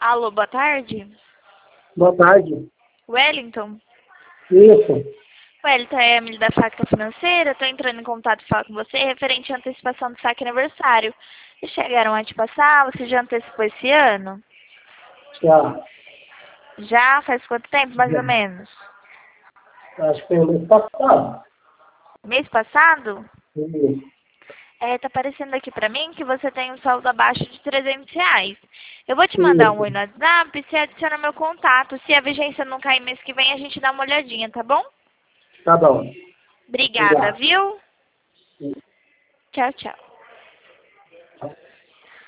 Alô, boa tarde. Boa tarde. Wellington? Isso. Wellington, é a Emily da Facta Financeira. Estou entrando em contato para falar com você referente à antecipação do saque aniversário. Vocês chegaram a te passar? Você já antecipou esse ano? Já. Já? Faz quanto tempo, mais Já. ou menos? Acho que foi o mês passado. Mês passado? Isso. Tá aparecendo aqui pra mim que você tem um saldo abaixo de R$ 300. Eu vou te mandar um oi Isso. no WhatsApp e você adiciona meu contato. Se a vigência não cair mês que vem, a gente dá uma olhadinha, tá bom? Tá bom. Obrigada, Obrigado. viu? Tchau, tchau.